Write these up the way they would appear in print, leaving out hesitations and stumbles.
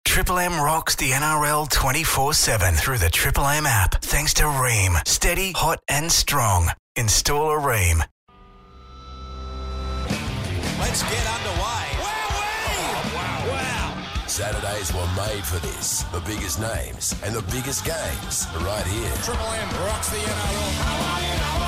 Triple M rocks the NRL 24/7 through the Triple M app. Thanks to Rheem. Steady, hot and strong. Install a Rheem. Let's get underway. Wow. Saturdays were made for this. The biggest names and the biggest games are right here. Triple M rocks the NRL.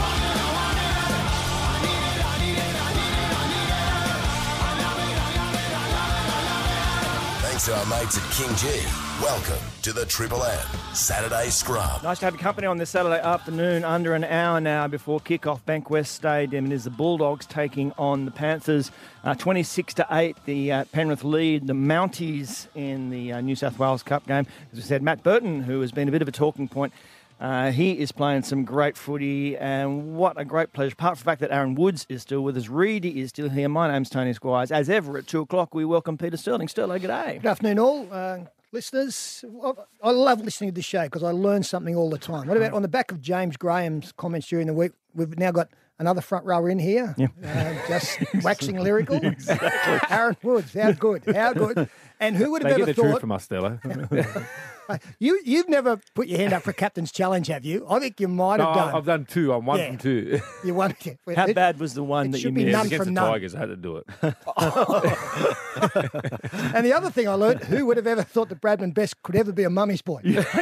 Thanks to our mates at King G. Welcome to the Triple M Saturday Scrub. Nice to have you company on this Saturday afternoon, under an hour now before kick-off. Bankwest Stadium. It is the Bulldogs taking on the Panthers. 26-8, the Penrith lead. The Mounties in the New South Wales Cup game. As we said, Matt Burton, who has been a bit of a talking point, he is playing some great footy, and what a great pleasure. Apart from the fact that Aaron Woods is still with us, Reedy is still here. My name's Tony Squires. As ever, at 2 o'clock, we welcome Peter Sterling. Sterling, g'day. Good afternoon, all. Listeners, I love listening to this show because I learn something all the time. What about on the back of James Graham's comments during the week, we've now got another front rower in here, just waxing lyrical. Exactly. Aaron Woods, how good. And who would have ever get the thought... truth from us, Stella. You've never put your hand up for Captain's Challenge, have you? I think you might have done. I've done two. I'm one from two. You won. How bad was the one that you missed? None Against from the none. Tigers, I had to do it. And the other thing I learned, who would have ever thought that Bradman Best could ever be a mummy's boy?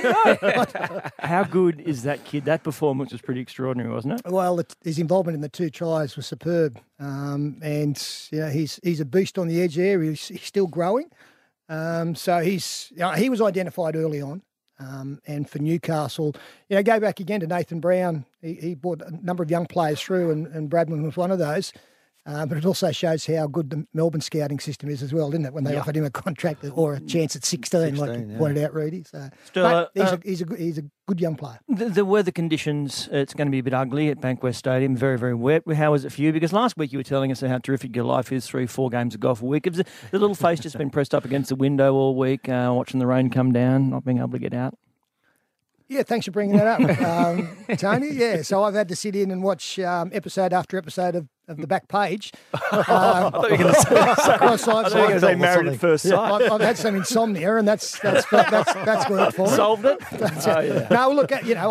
How good is that kid? That performance was pretty extraordinary, wasn't it? Well, his involvement in the 2 tries was superb, and he's a beast on the edge there. He's still growing, so he was identified early on, and for Newcastle, go back again to Nathan Brown. He brought a number of young players through, and Bradman was one of those. But it also shows how good the Melbourne scouting system is as well, didn't it? When they offered him a contract or a chance at 16 like you pointed out, Rudy. So, Still, he's a good young player. The weather conditions, it's going to be a bit ugly at Bankwest Stadium, very, very wet. How is it for you? Because last week you were telling us how terrific your life is, 3-4 games of golf a week. Has the little face just been pressed up against the window all week, watching the rain come down, not being able to get out? Yeah, thanks for bringing that up, Tony. Yeah, so I've had to sit in and watch episode after episode of the back page. I thought you were going to say Married at First Sight. I've had some insomnia, and that's worked for me. Solved it? No, look,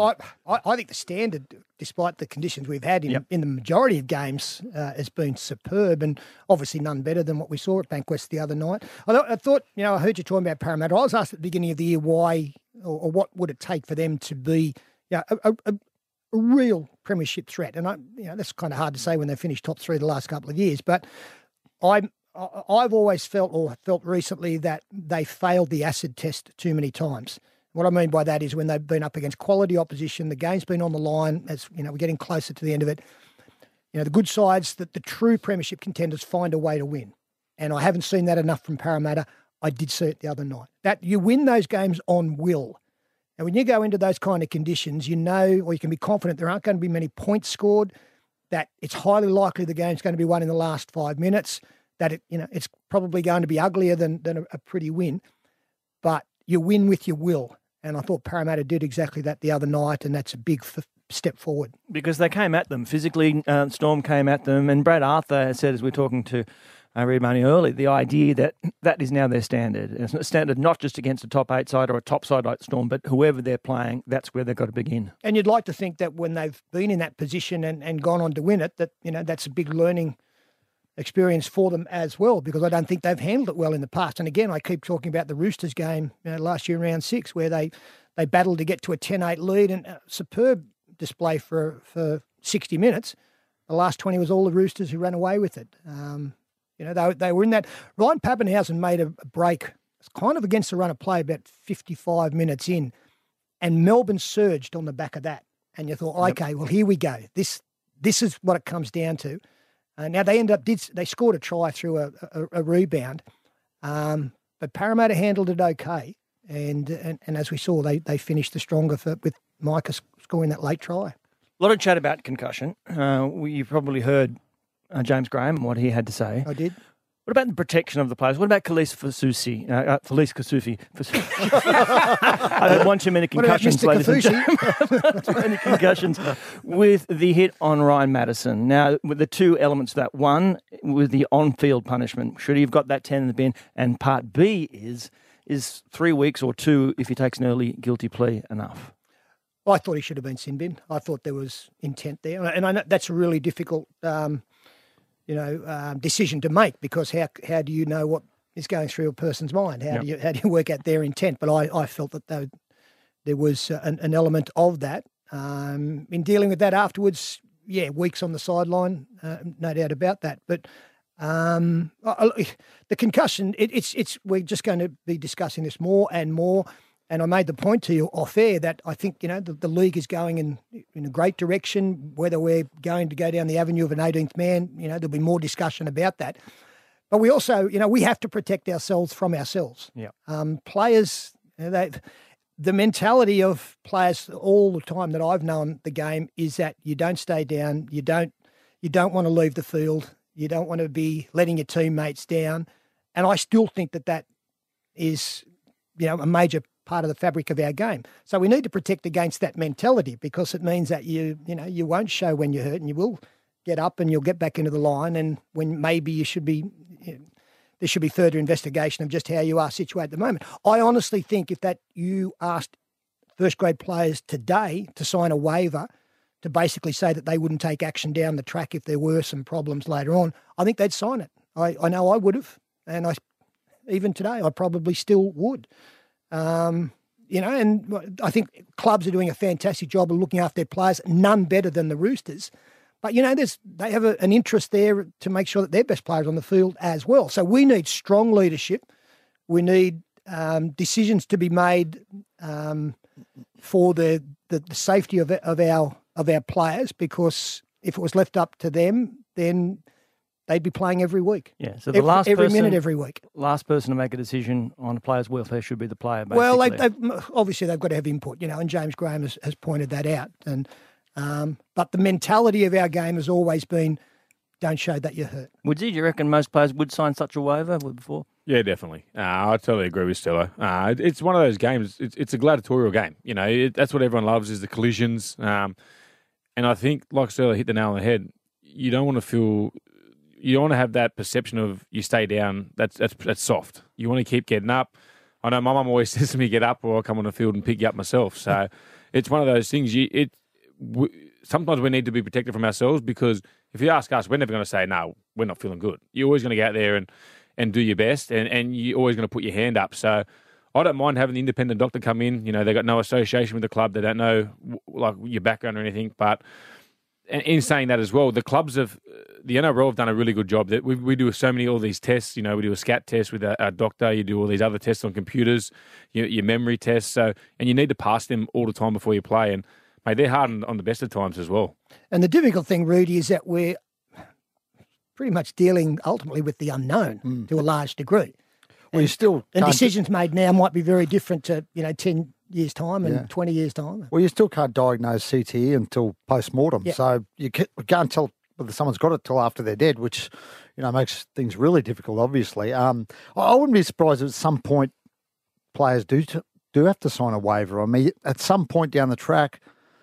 I think the standard, despite the conditions we've had in the majority of games, has been superb, and obviously none better than what we saw at Bankwest the other night. I thought, I heard you talking about Parramatta. I was asked at the beginning of the year why or what would it take for them to be a real premiership threat. And that's kind of hard to say when they finished top 3 the last couple of years. But I've always felt recently that they failed the acid test too many times. What I mean by that is when they've been up against quality opposition, the game's been on the line. As we're getting closer to the end of it. The good sides, that the true premiership contenders find a way to win. And I haven't seen that enough from Parramatta. I did see it the other night. That you win those games on will. And when you go into those kind of conditions, or you can be confident there aren't going to be many points scored, that it's highly likely the game's going to be won in the last 5 minutes, that it's probably going to be uglier than a pretty win. But you win with your will. And I thought Parramatta did exactly that the other night, and that's a big step forward. Because they came at them physically, Storm came at them, and Brad Arthur said, as we're talking to Reed Money early, the idea that is now their standard. It's a standard not just against a top 8 side or a top side like Storm, but whoever they're playing, that's where they've got to begin. And you'd like to think that when they've been in that position and gone on to win it, that that's a big learning experience for them as well, because I don't think they've handled it well in the past. And again, I keep talking about the Roosters game last year in round 6, where they battled to get to a 10-8 lead, and a superb display for 60 minutes. The last 20 was all the Roosters who ran away with it. They were in that. Ryan Pappenhausen made a break. It's kind of against the run of play about 55 minutes in, and Melbourne surged on the back of that. And you thought, okay, well, here we go. This is what it comes down to. Now they they scored a try through a rebound, but Parramatta handled it okay. And as we saw, they finished the stronger with Micah scoring that late try. A lot of chat about concussion. You probably heard James Graham and what he had to say. I did. What about the protection of the players? What about Felice Kasufi? I don't want too many concussions, ladies and gentlemen. Too many concussions with the hit on Ryan Madison. Now, with the two elements of that. One, with the on-field punishment. Should he have got that 10 in the bin? And part B is is 3 weeks or 2 if he takes an early guilty plea enough? I thought he should have been sin bin. I thought there was intent there, and I know that's a really difficult, decision to make, because how do you know what is going through a person's mind? How do you work out their intent? But I felt that there was an element of that. In dealing with that afterwards, weeks on the sideline, no doubt about that. But the concussion, we're just going to be discussing this more and more. And I made the point to you off air that I think, the league is going in a great direction. Whether we're going to go down the avenue of an 18th man, there'll be more discussion about that. But we also, we have to protect ourselves from ourselves. Yeah. Players, the mentality of players all the time that I've known the game is that you don't stay down, you don't want to leave the field, you don't want to be letting your teammates down, and I still think that is, a major part of the fabric of our game. So we need to protect against that mentality, because it means that you won't show when you're hurt, and you will get up and you'll get back into the line, and when maybe you should be. There should be further investigation of just how you are situated at the moment. I honestly think if you asked first-grade players today to sign a waiver to basically say that they wouldn't take action down the track if there were some problems later on, I think they'd sign it. I know I would have, and even today I probably still would. And I think clubs are doing a fantastic job of looking after their players, none better than the Roosters. But, they have an interest there to make sure that their best players are on the field as well. So we need strong leadership. We need decisions to be made for the safety of our players, because if it was left up to them, then they'd be playing every week. Yeah, so every minute, every week. Last person to make a decision on a player's welfare should be the player, basically. Well, obviously they've got to have input, and James Graham has pointed that out. But the mentality of our game has always been, don't show that you're hurt. Do you reckon most players would sign such a waiver before? Yeah, definitely. I totally agree with Stella. It's one of those games. It's a gladiatorial game. That's what everyone loves, is the collisions. And I think, like Stella hit the nail on the head, you don't want to have that perception of you stay down. That's soft. You want to keep getting up. I know my mum always says to me, get up, or I'll come on the field and pick you up myself. So it's one of those things. Sometimes we need to be protected from ourselves, because if you ask us, we're never going to say, no, we're not feeling good. You're always going to get out there and do your best, and you're always going to put your hand up. So I don't mind having the independent doctor come in. They've got no association with the club. They don't know your background or anything. But in saying that as well, the NRL have done a really good job. That we do all these tests. We do a scat test with our doctor. You do all these other tests on computers, your memory tests. So, and you need to pass them all the time before you play. And mate, they're hard on the best of times as well. And the difficult thing, Rudy, is that we're pretty much dealing ultimately with the unknown to a large degree. Well, you still and decisions made now might be very different to 10 years' time and 20 years' time. Well, you still can't diagnose CTE until post-mortem. Yeah. So you can't tell whether someone's got it till after they're dead, which makes things really difficult, obviously. I wouldn't be surprised if at some point players do have to sign a waiver. I mean, at some point down the track,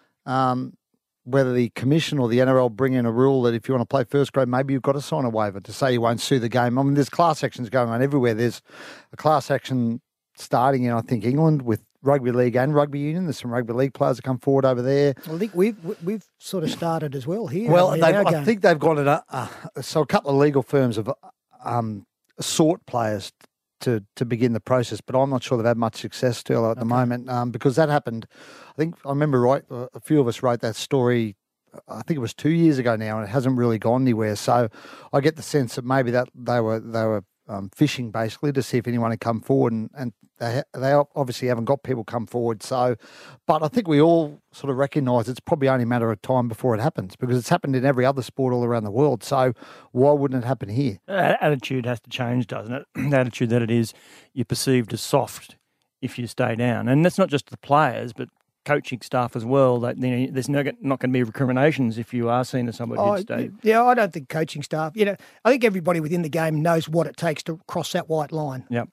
whether the commission or the NRL bring in a rule that if you want to play first grade, maybe you've got to sign a waiver to say you won't sue the game. I mean, there's class actions going on everywhere. There's a class action starting in, I think, England with rugby league and rugby union. There's some rugby league players that come forward over there. I think we've sort of started as well here. Well, I think they've got it. So a couple of legal firms have sought players to begin the process, but I'm not sure they've had much success still at the moment, because that happened. I think I remember a few of us wrote that story. I think it was 2 years ago now, and it hasn't really gone anywhere. So I get the sense that maybe that they were fishing basically to see if anyone had come forward, and they obviously haven't got people come forward. So, but I think we all sort of recognise it's probably only a matter of time before it happens, because it's happened in every other sport all around the world. So why wouldn't it happen here? Attitude has to change, doesn't it? The attitude that it is you're perceived as soft if you stay down, and that's not just the players, but coaching staff as well. That there's not going to be recriminations if you are seen as somebody who'd stay. Yeah, I don't think coaching staff. I think everybody within the game knows what it takes to cross that white line. Yep.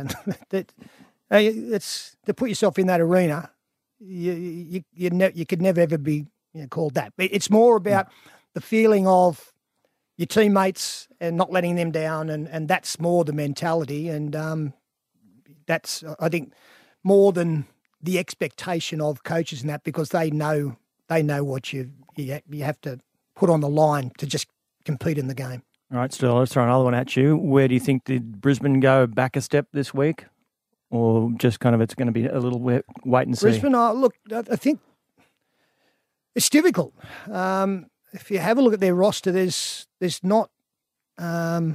It's to put yourself in that arena. You could never ever be called that. But it's more about the feeling of your teammates and not letting them down, and that's more the mentality. And that's, I think, more than the expectation of coaches and that, because they know what you have to put on the line to just compete in the game. All right, Sterling, let's throw another one at you. Where do you think did Brisbane go back a step this week? Or just kind of it's going to be a little wait and see? Brisbane, look, I think it's difficult. If you have a look at their roster, there's not the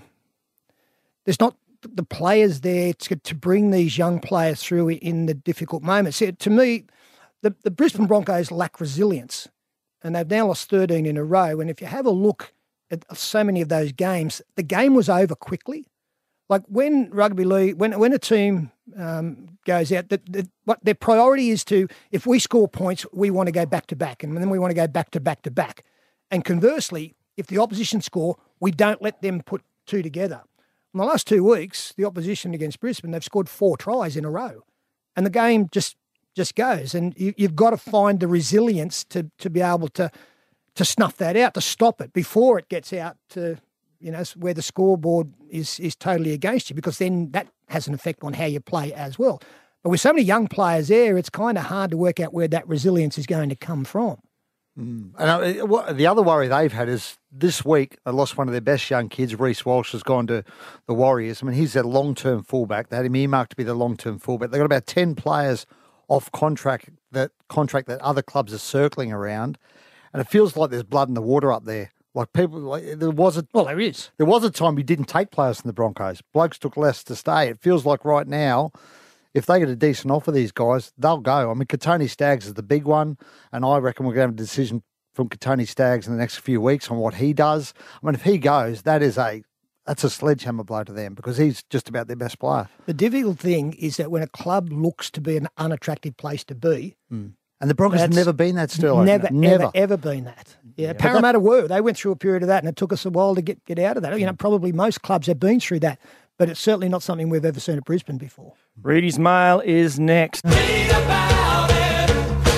players there to bring these young players through in the difficult moments. To me, the Brisbane Broncos lack resilience, and they've now lost 13 in a row. And if you have a look at so many of those games, the game was over quickly. Like when rugby league, when a team goes out, what their priority is to, if we score points, we want to go back to back, and then we want to go back to back to back. And conversely, if the opposition score, we don't let them put two together. In the last 2 weeks, the opposition against Brisbane, they've scored 4 tries in a row, and the game just goes. And you've got to find the resilience to be able to snuff that out, to stop it before it gets out to, where the scoreboard is totally against you, because then that has an effect on how you play as well. But with so many young players there, it's kind of hard to work out where that resilience is going to come from. And the other worry they've had is this week they lost one of their best young kids. Reece Walsh has gone to the Warriors. I mean, he's their long-term fullback. They had him earmarked to be the long-term fullback. They've got about 10 players off contract that other clubs are circling around, and it feels like there's blood in the water up there. Like there was a time you didn't take players from the Broncos. Blokes took less to stay. It feels like right now, if they get a decent offer, these guys, they'll go. I mean, Katoni Staggs is the big one, and I reckon we're going to have a decision from Katoni Staggs in the next few weeks on what he does. I mean, if he goes, that's a sledgehammer blow to them, because he's just about their best player. The difficult thing is that when a club looks to be an unattractive place to be, and the Broncos have never been that, Sterling. Never, ever been that. Yeah, Parramatta were. They went through a period of that, and it took us a while to get out of that. Probably most clubs have been through that, but it's certainly not something we've ever seen at Brisbane before. Reedy's Mail is next. Read about it.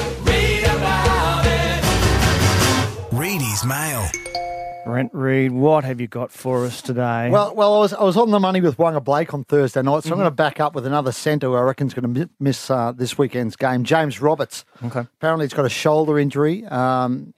Reedy's Mail. Brent Reid, what have you got for us today? Well, I was on the money with Wanga Blake on Thursday night, so I'm going to back up with another centre who I reckon is going to miss this weekend's game, James Roberts. Okay. Apparently he's got a shoulder injury, and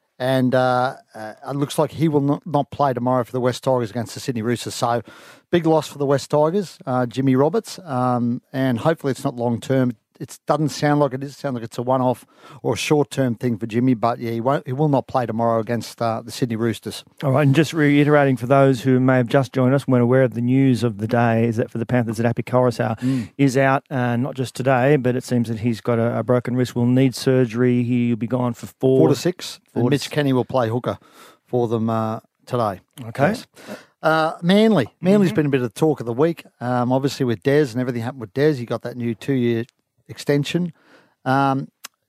it looks like he will not play tomorrow for the West Tigers against the Sydney Roosters. So big loss for the West Tigers, Jimmy Roberts, and hopefully it's not long-term. It doesn't sound like it is. It sounds like it's a one-off or a short-term thing for Jimmy, but yeah, he will not play tomorrow against the Sydney Roosters. All right, and just reiterating for those who may have just joined us, weren't aware of the news of the day, is that for the Panthers that Api Koroisau is out, not just today, but it seems that he's got a broken wrist, will need surgery. He'll be gone for 4 to 6. And Mitch Kenny will play hooker for them today. Okay. Yes. Manly's been a bit of the talk of the week. Obviously with Des and everything happened with Des, he got that new 2-year extension. Now,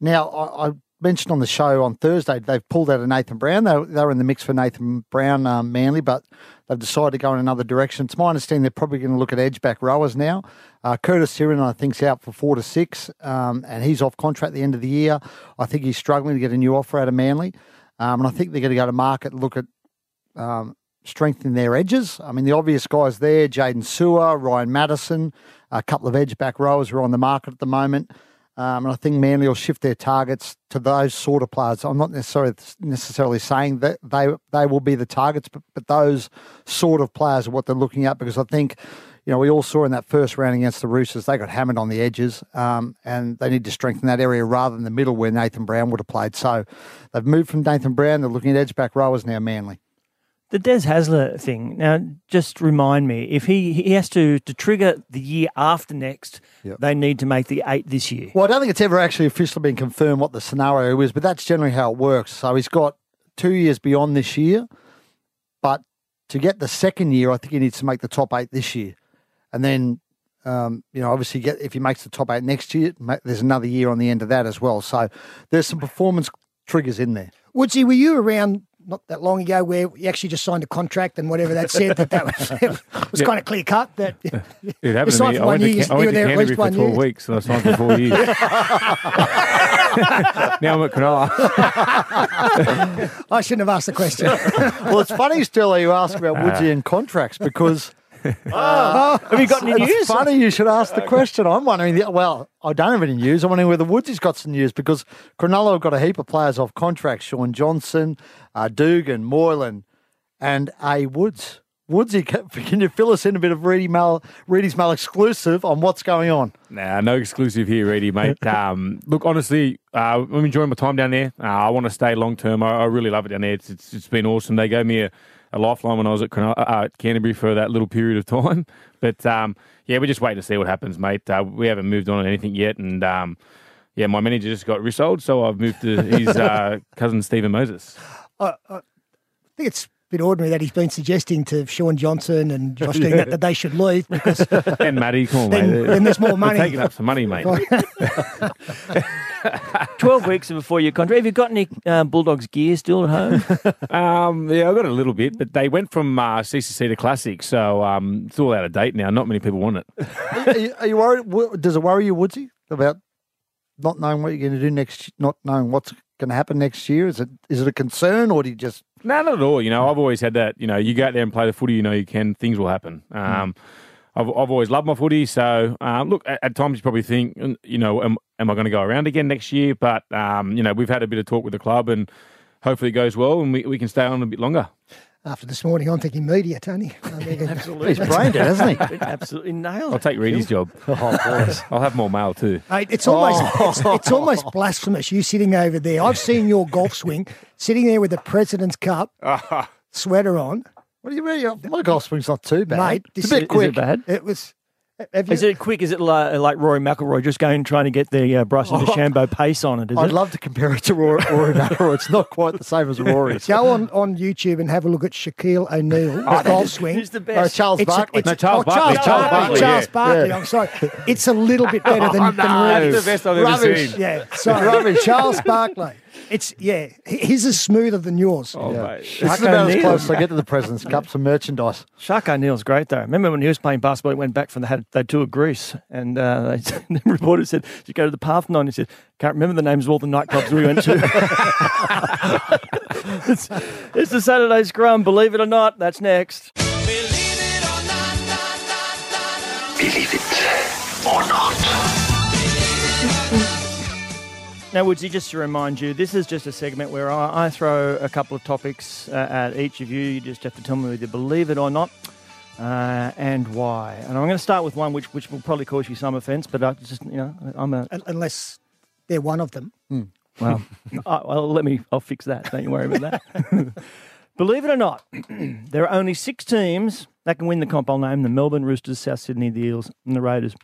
I mentioned on the show on Thursday, they've pulled out of Nathan Brown. They were in the mix for Nathan Brown, Manly, but they've decided to go in another direction. It's my understanding they're probably going to look at edge-back rowers now. Curtis Siren, I think, is out for 4 to 6, and he's off contract at the end of the year. I think he's struggling to get a new offer out of Manly, and I think they're going to go to market and look at strengthening their edges. I mean, the obvious guys there, Jaden Sewer, Ryan Madison, a couple of edge-back rowers who are on the market at the moment. And I think Manly will shift their targets to those sort of players. I'm not necessarily saying that they will be the targets, but those sort of players are what they're looking at, because I think, we all saw in that first round against the Roosters, they got hammered on the edges, and they need to strengthen that area rather than the middle where Nathan Brown would have played. So they've moved from Nathan Brown. They're looking at edge-back rowers now, Manly. The Des Hasler thing, now just remind me, if he has to trigger the year after next, they need to make the 8 this year. Well, I don't think it's ever actually officially been confirmed what the scenario is, but that's generally how it works. So he's got 2 years beyond this year, but to get the second year, I think he needs to make the top 8 this year. And then, obviously if he makes the top 8 next year, there's another year on the end of that as well. So there's some performance triggers in there. Woodsy, were you around not that long ago where you actually just signed a contract and whatever that said, that was kind of clear cut? That it happened to me. I went to Canterbury for 12 weeks and I signed for 4 years. Now I'm at Cronulla. I shouldn't have asked the question. Well, it's funny, Stella, you ask about Woodsy and contracts, because Have you got any news? It's funny you should ask the question. I'm wondering, well, I don't have any news. I'm wondering whether Woodsy's got some news because Cronulla have got a heap of players off contract. Sean Johnson, Dugan, Moylan and A. Woods. Woodsy, can you fill us in a bit of Reedy's Mail exclusive on what's going on? Nah, no exclusive here, Reedy, mate. Look, honestly, I'm enjoying my time down there. I want to stay long term. I really love it down there. It's been awesome. They gave me a lifeline when I was at Canterbury for that little period of time. But, we're just waiting to see what happens, mate. We haven't moved on anything yet. And, my manager just got resold, so I've moved to his cousin, Stephen Moses. I think it's a bit ordinary that he's been suggesting to Sean Johnson and Josh Dean that they should leave because And Matty, come on, then, mate. then there's more money. They're taking up some money, mate. 12 weeks before your contract. Have you got any Bulldogs gear still at home? I got a little bit, but they went from CCC to Classic, so it's all out of date now. Not many people want it. Are you worried? Does it worry you, Woodsy, about not knowing what you're going to do next, not knowing what's going to happen next year? Is it a concern, or do you just? No, not at all. I've always had that. You go out there and play the footy. You can. Things will happen. I've always loved my footy. So look, at times you probably think, am I going to go around again next year? But we've had a bit of talk with the club, and hopefully it goes well, and we can stay on a bit longer. After this morning, I'm thinking media, Tony. Absolutely. He's brain dead, hasn't he? Absolutely nailed I'll take Reedy's job. I'll have more mail too. Mate, it's almost blasphemous. You sitting over there. I've seen your golf swing sitting there with the President's Cup sweater on. What do you mean? My golf swing's not too bad. Mate, it's a bit quick. Is it bad? It was. Is it quick? Is it like Rory McIlroy just trying to get the Bryson DeChambeau pace on it? I'd love to compare it to Rory McIlroy. It's not quite the same as Rory's. Go on YouTube and have a look at Shaquille O'Neal's golf swing. Who's the best? Charles Barkley. Charles Barkley. Charles Barkley. Yeah. I'm sorry. It's a little bit better than That's Rory's. the best I've ever seen. Yeah, sorry. Charles Barkley. His is smoother than yours. Oh, mate. This is about as close as I get to the President's Cup, some merchandise. Shaq O'Neal's great though. Remember when he was playing basketball, he went back from they toured Greece, and the reporter said, "Did you go to the Parthenon?" He said, "Can't remember the names of all the nightclubs we went to." it's the Saturday Scrum. Believe it or not, that's next. Believe it or not. Now, Woodsy, just to remind you, this is just a segment where I throw a couple of topics at each of you. You just have to tell me whether you believe it or not, and why. And I'm going to start with one which will probably cause you some offence, but Unless they're one of them. Well, I'll fix that. Don't you worry about that. Believe it or not, there are only 6 teams that can win the comp. I'll name the Melbourne Roosters, South Sydney, the Eels, and the Raiders.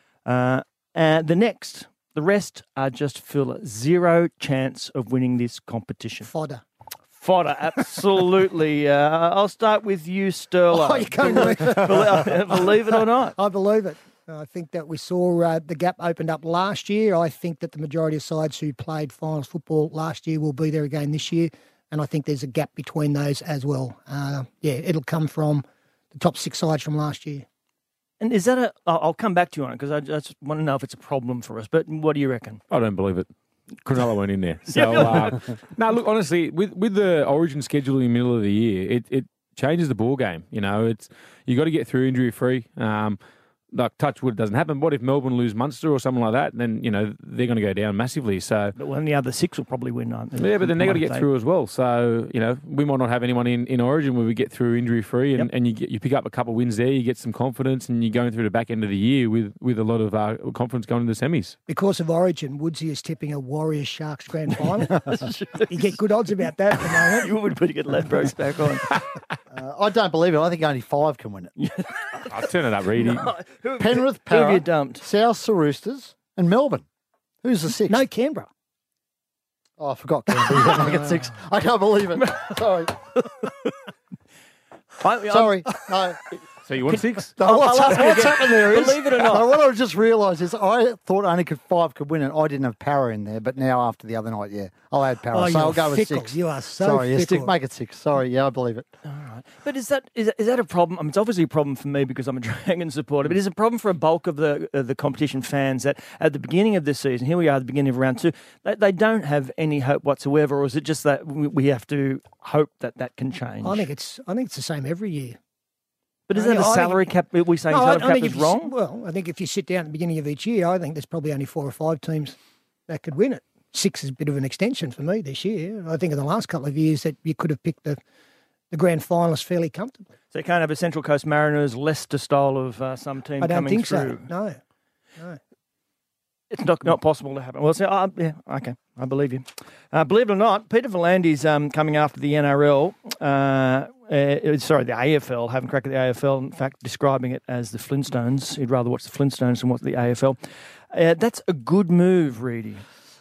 The rest are just full. 0 chance of winning this competition. Fodder, absolutely. I'll start with you, Sterling. Oh, you're going to Believe it or not. I believe it. I think that we saw the gap opened up last year. I think that the majority of sides who played finals football last year will be there again this year. And I think there's a gap between those as well. It'll come from the top 6 sides from last year. And is that I'll come back to you on it because I just want to know if it's a problem for us. But what do you reckon? I don't believe it. Cronulla weren't in there. So, no, look, honestly, with the Origin schedule in the middle of the year, it changes the ball game. You got to get through injury free. Like touch wood, it doesn't happen. What if Melbourne lose Munster or something like that? Then they're going to go down massively. So, but the other 6 will probably win, aren't they? Yeah, but then they got to get through as well. So we might not have anyone in Origin where we get through injury free, and you pick up a couple of wins there. You get some confidence, and you're going through the back end of the year with a lot of confidence going into the semis. Because of Origin, Woodsy is tipping a Warriors Sharks grand final. You get good odds about that at the moment. You would put get Ladbrokes back on. I don't believe it. I think only 5 can win it. I'll turn it up, Reedy. Penrith, Who have you Para, dumped? South the Roosters, and Melbourne. Who's the 6th? No, Canberra. Oh, I forgot Canberra. You don't make it 6. I can't believe it. Sorry. Sorry. No. So you want 6? No, what's happened there is, Believe it or not. no, what I've just realised is I thought only 5 could win it. I didn't have Para in there, but now after the other night, I'll add Para. Oh, so you're I'll go with fickle. 6. You are so Sorry, fickle. make it 6. Sorry, I believe it. All right. But is that a problem? I mean, it's obviously a problem for me because I'm a Dragon supporter, but is it a problem for a bulk of the competition fans that at the beginning of this season, here we are at the beginning of round 2, they don't have any hope whatsoever, or is it just that we have to hope that can change? I think it's the same every year. But is that a salary cap? Are we saying salary cap is wrong? Well, I think if you sit down at the beginning of each year, I think there's probably only 4 or 5 teams that could win it. 6 is a bit of an extension for me this year. I think in the last couple of years that you could have picked the grand finalists fairly comfortably. So you can't have a Central Coast Mariners, Leicester style of some team coming through? I don't think so, no. It's not possible to happen. Well, yeah, okay, I believe you. Believe it or not, Peter V'landys coming after the NRL, the AFL, having crack at the AFL, in fact, describing it as the Flintstones. He'd rather watch the Flintstones than watch the AFL. That's a good move, Reedy.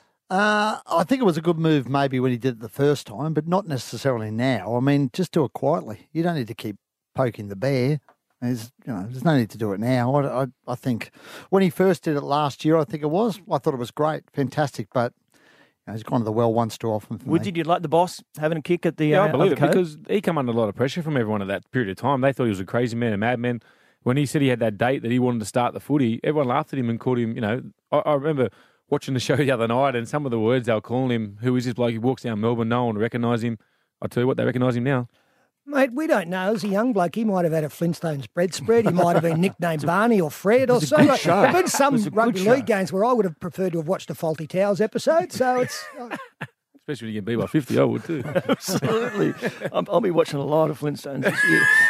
I think it was a good move maybe when he did it the first time, but not necessarily now. I mean, just do it quietly. You don't need to keep poking the bear. There's no need to do it now. I think when he first did it last year, I thought it was great, fantastic, but he's gone to the well once too often for me. Did you like the boss having a kick at the I believe it, because he came under a lot of pressure from everyone at that period of time. They thought he was a crazy man, a madman. When he said he had that date that he wanted to start the footy, everyone laughed at him and called him, I remember watching the show the other night and some of the words they were calling him, who is this bloke? He walks down Melbourne, no one will recognise him. I'll tell you what, they recognise him now. Mate, we don't know. As a young bloke, he might have had a Flintstones bread spread. He might have been nicknamed Barney or Fred or something. There have been some rugby league games where I would have preferred to have watched a Faulty Towers episode. So it's... Especially when you get beat by 50, I would too. Absolutely. I'll be watching a lot of Flintstones this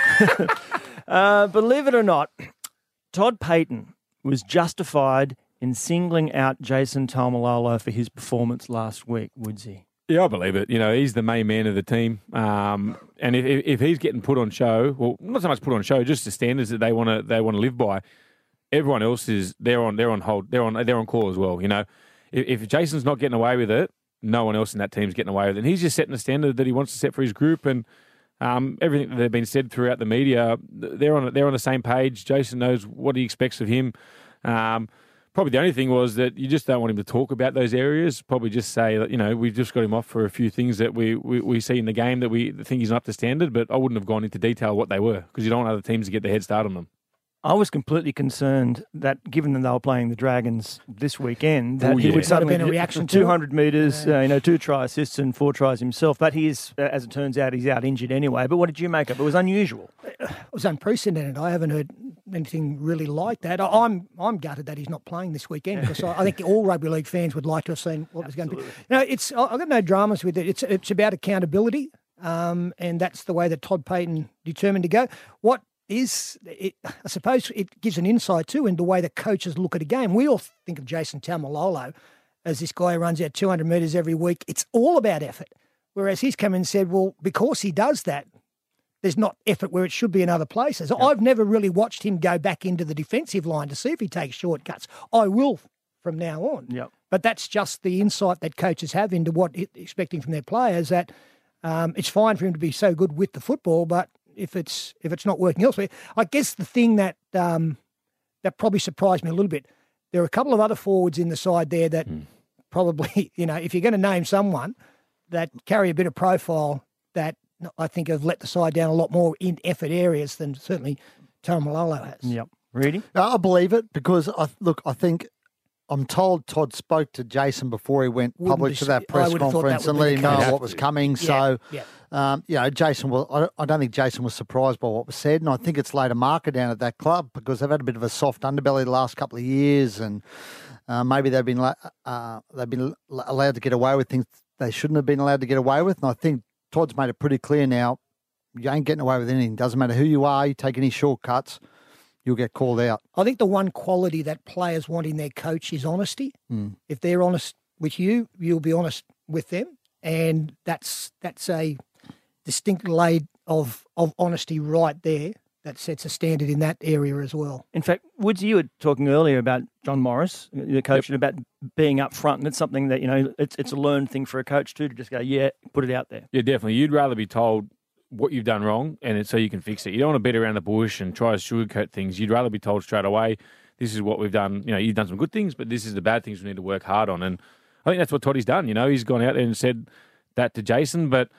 year. Believe it or not, Todd Payten was justified in singling out Jason Taumalolo for his performance last week, Woodsy. Yeah, I believe it. He's the main man of the team, and if he's getting put on show, well, not so much put on show, just the standards that they want to live by. Everyone else they're on hold, they're on call as well. If Jason's not getting away with it, no one else in that team's getting away with it. And he's just setting the standard that he wants to set for his group, and everything that they've been said throughout the media, they're on the same page. Jason knows what he expects of him. Probably the only thing was that you just don't want him to talk about those areas. Probably just say that, we've just got him off for a few things that we see in the game that we think he's not up to standard, but I wouldn't have gone into detail what they were because you don't want other teams to get the head start on them. I was completely concerned that, given that they were playing the Dragons this weekend, that he would suddenly have been a reaction 200 metres, 2 try assists and 4 tries himself. But he is, as it turns out, he's out injured anyway. But what did you make of it? It was unusual. It was unprecedented. I haven't heard anything really like that. I'm gutted that he's not playing this weekend because I think all rugby league fans would like to have seen what was going to be. I've got no dramas with it. It's about accountability, and that's the way that Todd Payten determined to go. I suppose it gives an insight too into the way the coaches look at a game. We all think of Jason Taumalolo as this guy who runs out 200 metres every week. It's all about effort. Whereas he's come and said, well, because he does that, there's not effort where it should be in other places. Yep. I've never really watched him go back into the defensive line to see if he takes shortcuts. I will from now on. Yep. But that's just the insight that coaches have into what expecting from their players, that it's fine for him to be so good with the football, but if it's not working elsewhere. I guess the thing that probably surprised me a little bit, there are a couple of other forwards in the side there that probably, if you're going to name someone that carry a bit of profile, that I think have let the side down a lot more in effort areas than certainly Taumalolo has. Yep. Ready? I believe it because I think I'm told Todd spoke to Jason before he went public to that press conference and let him know what was coming. So, Jason I don't think Jason was surprised by what was said, and I think it's laid a marker down at that club because they've had a bit of a soft underbelly the last couple of years, and maybe they've been allowed to get away with things they shouldn't have been allowed to get away with. And I think Todd's made it pretty clear now: you ain't getting away with anything. Doesn't matter who you are. You take any shortcuts, you'll get called out. I think the one quality that players want in their coach is honesty. If they're honest with you, you'll be honest with them. And that's a distinct laid of honesty right there that sets a standard in that area as well. In fact, Woods, you were talking earlier about John Morris, the coach, and about being up front, and it's something that, it's a learned thing for a coach too, to just go, put it out there. Yeah, definitely. You'd rather be told what you've done wrong, and so you can fix it. You don't want to beat around the bush and try to sugarcoat things. You'd rather be told straight away, this is what we've done. You've done some good things, but this is the bad things we need to work hard on. And I think that's what Toddy's done. He's gone out there and said that to Jason. But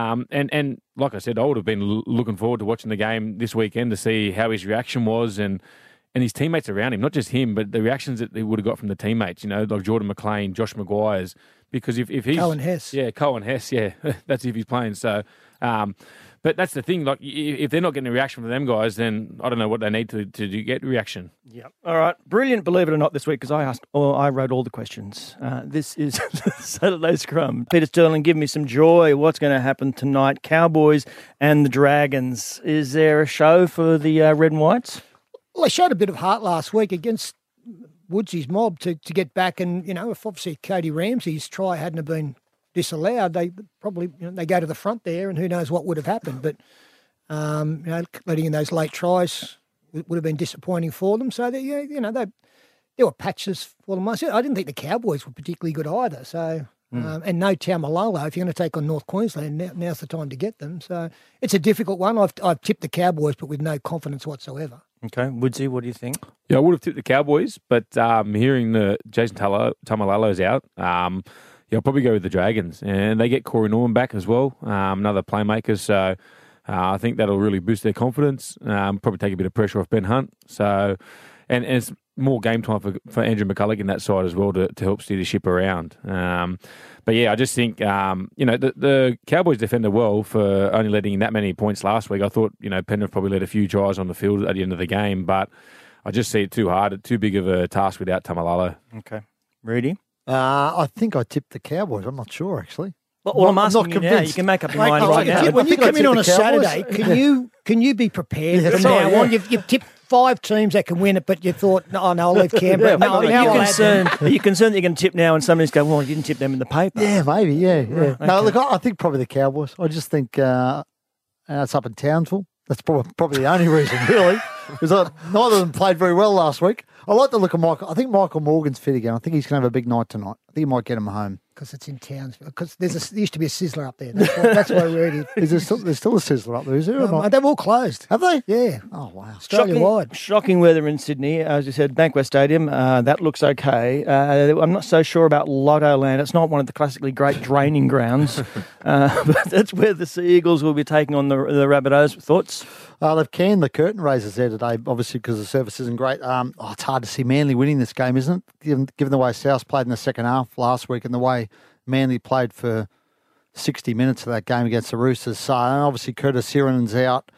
and like I said, I would have been looking forward to watching the game this weekend to see how his reaction was and his teammates around him. Not just him, but the reactions that he would have got from the teammates. Like Jordan McLean, Josh Maguire's. Because if he's Cohen Hess, that's if he's playing. So. But But that's the thing. Like, if they're not getting a reaction from them guys, then I don't know what they need to get reaction. Yeah. All right. Brilliant, believe it or not, this week, because I wrote all the questions. This is Saturday Scrum. Peter Sterling, give me some joy. What's going to happen tonight? Cowboys and the Dragons. Is there a show for the Red and Whites? Well, they showed a bit of heart last week against Woodsy's mob to get back. And, if obviously Cody Ramsey's try hadn't have been disallowed, they probably they go to the front there, and who knows what would have happened. But letting in those late tries would have been disappointing for them. So there were patches for them. I didn't think the Cowboys were particularly good either. So and no Taumalolo. If you're going to take on North Queensland, now's the time to get them. So it's a difficult one. I've tipped the Cowboys, but with no confidence whatsoever. Okay, Woodsy, what do you think? Yeah, I would have tipped the Cowboys, but hearing the Jason Taumalolo's out. I'll probably go with the Dragons. And they get Corey Norman back as well, another playmaker. So I think that'll really boost their confidence, probably take a bit of pressure off Ben Hunt. So, and it's more game time for Andrew McCulloch in that side as well to help steer the ship around. But yeah, I just think, the Cowboys defended well for only letting in that many points last week. I thought, Penrith probably let a few tries on the field at the end of the game, but I just see it too hard, too big of a task without Taumalolo. Okay. Rudy? I think I tipped the Cowboys. I'm not sure, actually. Well, I'm asking you now. You can make up your mind right now. When you come in on a Saturday, can you be prepared from now on? You've tipped 5 teams that can win it, but you thought, I'll leave Canberra. Are you concerned that you're going to tip now and somebody's going, well, you didn't tip them in the paper? Yeah, maybe, yeah. Okay. No, look, I think probably the Cowboys. I just think it's up in Townsville. That's probably the only reason, really, because neither of them played very well last week. I like the look of Michael. I think Michael Morgan's fit again. I think he's going to have a big night tonight. I think he might get him home. Because it's in Townsville. Because there used to be a Sizzler up there. That's why Rudy. There's still a Sizzler up there, is there? They've all closed. Have they? Yeah. Oh, wow. Australia-wide. Shocking weather in Sydney. As you said, Bankwest Stadium, that looks okay. I'm not so sure about Lotto Land. It's not one of the classically great draining grounds. But that's where the Sea Eagles will be taking on the Rabbitohs. Thoughts? They've canned the curtain raisers there today, obviously, because the service isn't great. It's hard to see Manly winning this game, isn't it? Given the way South played in the second half last week and the way Manly played for 60 minutes of that game against the Roosters. So obviously Curtis Siren's out.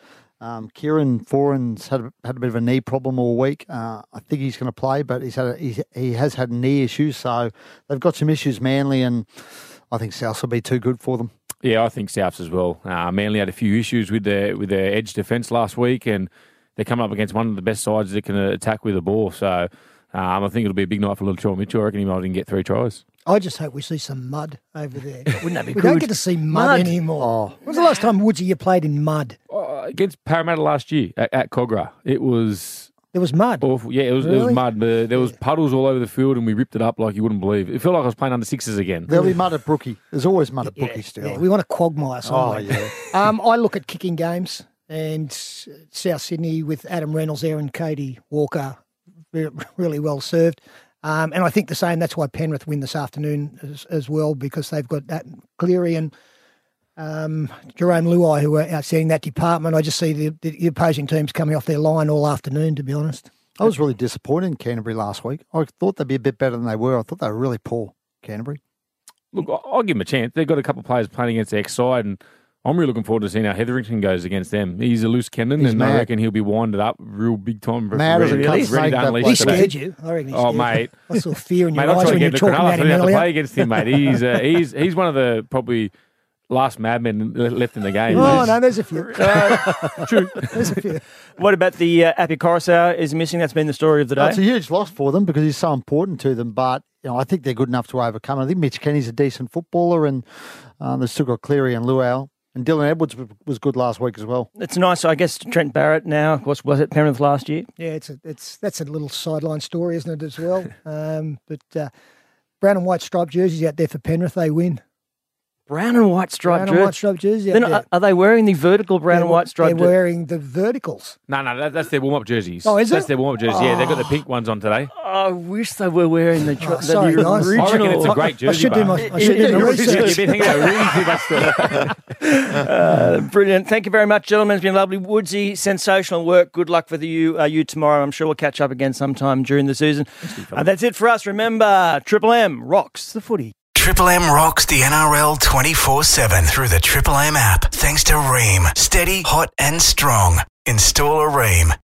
Kieran Foran's had a bit of a knee problem all week. I think he's going to play, but he has had knee issues. So they've got some issues, Manly, and I think South will be too good for them. Yeah, I think Souths as well. Manly had a few issues with their edge defence last week, and they're coming up against one of the best sides that can attack with the ball. So I think it'll be a big night for Latrell Mitchell. I reckon he might even get 3 tries. I just hope we see some mud over there. Wouldn't that be We good? don't get to see mud anymore. Oh. When was the last time, Woodsy, you played in mud? Against Parramatta last year at Cogra, it was There was mud. awful. Yeah, it was Really? mud. There was puddles all over the field, and we ripped it up like you wouldn't believe. It felt like I was playing under sixes again. There'll be mud at Brookie. There's always mud at Brookie still. Yeah, we want a quagmire somewhere. yeah. I look at kicking games, and South Sydney with Adam Reynolds there and Cody Walker really well served. And I think the same, that's why Penrith win this afternoon as well, because they've got that Cleary and Jerome Luai who are outstanding that department. I just see the opposing teams coming off their line all afternoon, to be honest. I was really disappointed in Canterbury last week. I thought they'd be a bit better than they were. I thought they were really poor, Canterbury. Look, I'll give them a chance. They've got a couple of players playing against the X-side, and I'm really looking forward to seeing how Hetherington goes against them. He's a loose cannon, He's and mad. I reckon he'll be winded up real big time. Mad as a ready cunt snake, to that unleash bloke. He today. scared you. I reckon he Oh, scared mate. you. I saw fear in your Mate, I eyes tried to when you get were the talking Cronulla. about I him didn't have to earlier. play against him, mate. He's one of the probably last madmen left in the game. Oh, no, there's a few. True. There's a few. What about the Api Coruscant is missing? That's been the story of the day. It's a huge loss for them because he's so important to them, but I think they're good enough to overcome it. I think Mitch Kenny's a decent footballer, and they've still got Cleary and Luau. And Dylan Edwards was good last week as well. It's nice, I guess, Trent Barrett now. Of course, was it Penrith last year? Yeah, that's a little sideline story, isn't it, as well? But brown and white striped jerseys out there for Penrith, they win. Brown and white striped Brown and white jersey. striped jerseys out Then there. are they wearing the vertical brown and white striped They're wearing the verticals. No, that's their warm-up jerseys. Oh, is it? That's their warm-up jerseys. Yeah, they've got the pink ones on today. I wish they were wearing the sorry, guys. original. I reckon it's a great jersey. I should do my You've research. been thinking about really too much stuff. Brilliant. Thank you very much, gentlemen. It's been lovely. Woodsy, sensational work. Good luck for you tomorrow. I'm sure we'll catch up again sometime during the season. That's it for us. Remember, Triple M rocks the footy. Triple M rocks the NRL 24/7 through the Triple M app. Thanks to Ream. Steady, hot and strong. Install a Ream.